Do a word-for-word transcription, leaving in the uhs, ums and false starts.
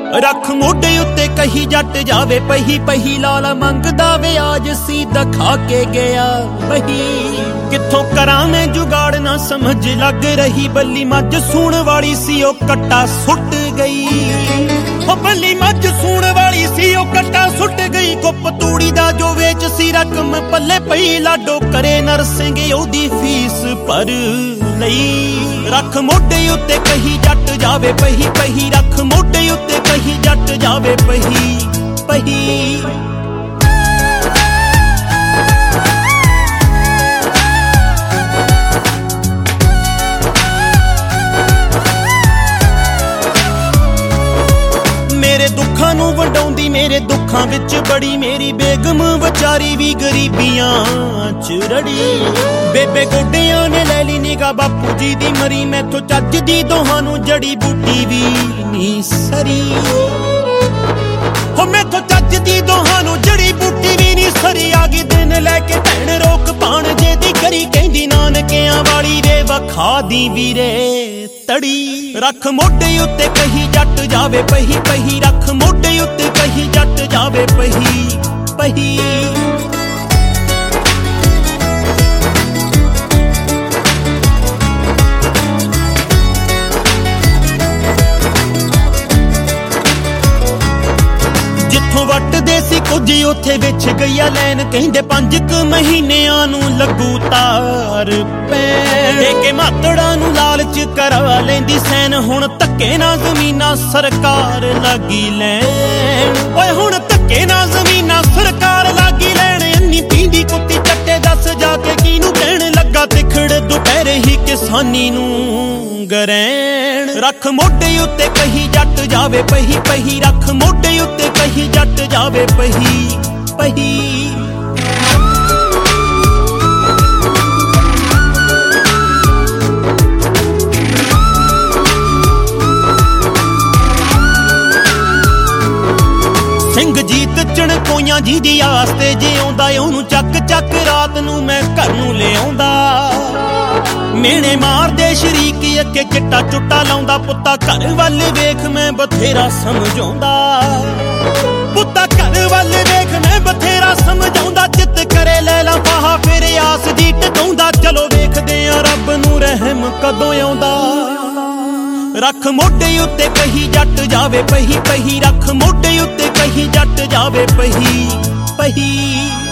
रख मोढे उत्ते कही जट जावे पही पही लाल मंगदा वियाज सी दखा के गया पही किथों करा मैं जुगाड़ ना समझ लग रही बल्ली मझ सूण वाली सी ओ कट्टा सुट गई ओ बल्ली मझ सूण वाली सी ओ कट्टा सुट गई गुप तूड़ी दा जो वेच सी रकम पल्ले पई लाडो करे नरसिंह ओदी फीस पर लई रख मोढे उत्ते कही जट जावे पही पही रख मोढे उत्ते कही जट जावे पही पही मेरे दुखां नूं वंडाउंदी मेरे दुखां विच बड़ी मेरी बेगम विचारी भी गरीबियां च रड़ी बेबे गोडियां ने लै ली निगा बापू जी दी मरी मैथों चज दी दोहां नूं जड़ी बूटी भी नी सरी हो मैथों चज दी दोहां नूं जड़ी बूटी भी नी सरी आ गई दिन लैके भैण रोक पाण जे दी करी कहंदी नानकियां वाली रे वखा दी वीरे तड़ी रख मोढे उत्ते कही जट जावे पही पही रख मोढे उत्ते कही जट जावे पही पही वटदे सी कुछ उत्थे विच गईया लैन कहंदे पंज क महीनियां नूं लगू तार पैण के मातड़ा नूं लालच करा लैंदी सैन हुण धक्के ना जमीना सरकार लागी लैन ओए हुण धक्के ना जमीना सरकार लागी लैन अन्नी पींदी कुत्ती चट्टे दस जाके किनू कहण लगा तिखड़ दुपहरे ही किसानी नूं गरैण रख मोढे उत्ते कही जट जावे पही पही रख मोढे उत्ते कही जट जावे पही पही ਸਿੰਘ ਜੀਤ ਚਣਕੋਈਆਂ ਜੀ ਦੀ ਆਸ ਤੇ ਜੇ ਆਉਂਦਾ ਉਹਨੂੰ ਚੱਕ ਚੱਕ ਰਾਤ ਨੂੰ ਮੈਂ ਘਰ ਨੂੰ ਲਿਆਉਂਦਾ ਮੇਨੇ ਮਾਰਦੇ ਸ਼ਰੀਕ ਅੱਗੇ ਚਿੱਟਾ ਚੁੱਟਾ ਲਾਉਂਦਾ ਪੁੱਤਾ ਘਰ ਵੱਲ ਵੇਖ ਮੈਂ ਬਥੇਰਾ ਸਮਝਾਉਂਦਾ ਪੁੱਤਾ ਘਰ ਵੱਲ ਵੇਖ ਮੈਂ ਬਥੇਰਾ ਸਮਝਾਉਂਦਾ ਚਿੱਤ ਕਰੇ ਲੈ ਲਾ ਫਾਹਾ ਫਿਰ ਆਸ ਦੀ ਟਕਾਉਂਦਾ ਚਲੋ ਵੇਖਦੇ ਆ ਰੱਬ ਨੂੰ ਰਹਿਮ ਕਦੋਂ ਆਉਂਦਾ रख मोढे उत्ते कही जट जावे पही पही रख मोढे उत्ते कही जट जावे पही पही